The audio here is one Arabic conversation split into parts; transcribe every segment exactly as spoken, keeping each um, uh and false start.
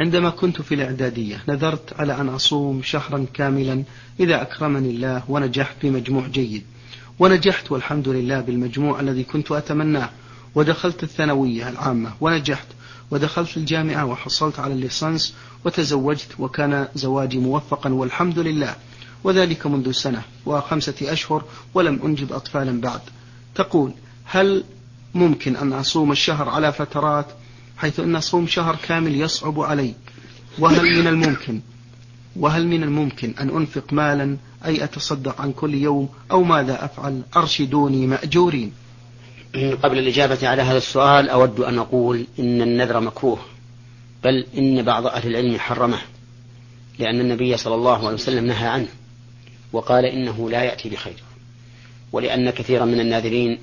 عندما كنت في الإعدادية نذرت على أن أصوم شهرا كاملا إذا أكرمني الله ونجحت بمجموع جيد، ونجحت والحمد لله بالمجموع الذي كنت أتمناه، ودخلت الثانوية العامة ونجحت، ودخلت الجامعة وحصلت على الليسانس وتزوجت، وكان زواجي موفقا والحمد لله، وذلك منذ سنة وخمسة أشهر ولم أنجب أطفالا بعد. تقول: هل ممكن أن أصوم الشهر على فترات، حيث أن أصوم شهر كامل يصعب علي؟ وهل من الممكن وهل من الممكن أن أنفق مالا، أي أتصدق عن كل يوم، أو ماذا أفعل؟ أرشدوني مأجورين. قبل الإجابة على هذا السؤال أود أن أقول إن النذر مكروه، بل إن بعض أهل العلم حرمه، لأن النبي صلى الله عليه وسلم نهى عنه وقال إنه لا يأتي بخير، ولأن كثيرا من الناذرين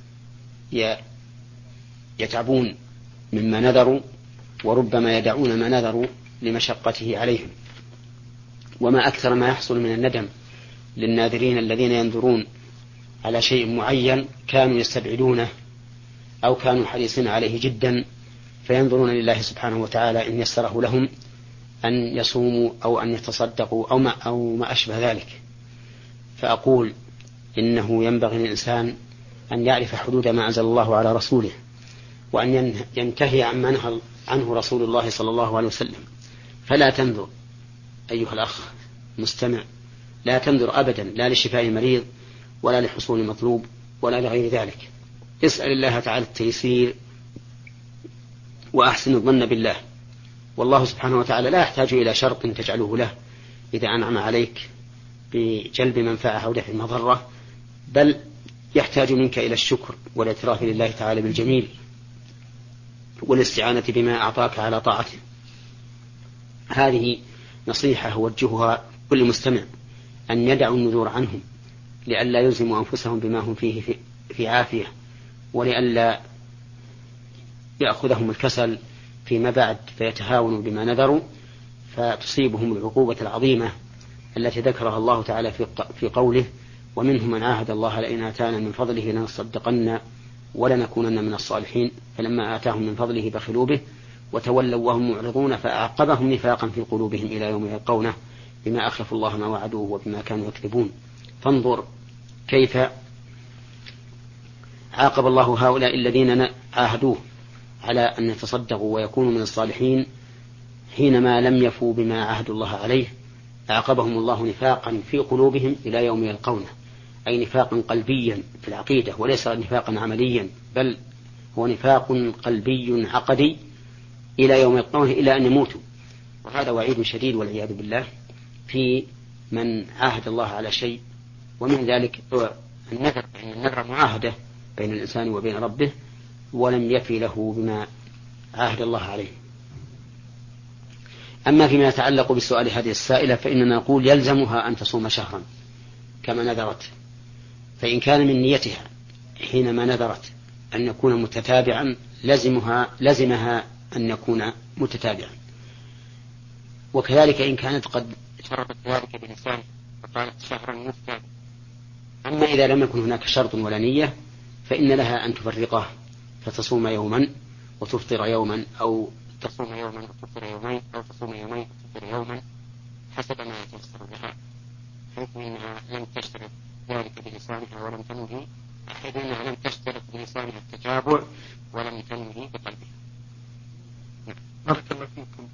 يتعبون مما نذروا، وربما يدعون ما نذروا لمشقته عليهم. وما أكثر ما يحصل من الندم للناذرين الذين ينذرون على شيء معين كانوا يستبعدونه أو كانوا حريصين عليه جدا، فينظرون لله سبحانه وتعالى إن يسره لهم أن يصوموا أو أن يتصدقوا أو ما, أو ما أشبه ذلك. فأقول إنه ينبغي للإنسان أن يعرف حدود ما أنزل الله على رسوله، وأن ينتهي عما نهى عنه رسول الله صلى الله عليه وسلم. فلا تنذر أيها الأخ مستمع، لا تنذر أبدا، لا لشفاء مريض ولا لحصول مطلوب ولا لغير ذلك. اسأل الله تعالى التيسير وأحسن الظن بالله، والله سبحانه وتعالى لا يحتاج إلى شرط تجعله له إذا أنعم عليك بجلب منفعة أو دفع مضرة، بل يحتاج منك إلى الشكر والاعتراف لله تعالى بالجميل والاستعانة بما أعطاك على طاعته. هذه نصيحة أوجهها كل مستمع، أن يدعوا النذور عنهم لئلا يلزموا أنفسهم بما هم فيه في, في عافية، ولئلا يأخذهم الكسل فيما بعد فيتهاونوا بما نذروا فتصيبهم العقوبة العظيمة التي ذكرها الله تعالى في قوله: ومنهم من عاهد الله لئن آتانا من فضله لنصدقن ولنكونن من الصالحين، فلما آتاهم من فضله بخلوا به وتولوا وهم معرضون فأعقبهم نفاقا في قلوبهم إلى يوم يلقونه بما أخلفوا الله ما وعدوه وبما كانوا يكذبون. فانظر كيف عاقب الله هؤلاء الذين عاهدوه على أن يتصدقوا ويكونوا من الصالحين حينما لم يفوا بما عاهدوا الله عليه، أعقبهم الله نفاقا في قلوبهم إلى يوم يلقونه، أي نفاقا قلبيا في العقيدة وليس نفاقا عمليا، بل هو نفاق قلبي عقدي إلى يوم يلقونه إلى أن يموتوا. وهذا وعيد شديد والعياذ بالله في من عاهد الله على شيء. ومن ذلك النذر، يعني النذر معاهدة بين الإنسان وبين ربه ولم يفي له بما عاهد الله عليه. أما فيما يتعلق بسؤال هذه السائلة فإننا نقول يلزمها أن تصوم شهرا كما نذرت، فإن كان من نيتها حينما نذرت أن يكون متتابعا لزمها, لزمها أن يكون متتابعا. وكذلك إن كانت قد شرطت ذلك بلسان فقالت شهرا متتابعا. أما إذا لم يكن هناك شرط ولا نية فإن لها أن تفرقه، فتصوم يوما وتفطر يوما، أو تصوم يوما وتفطر يومين،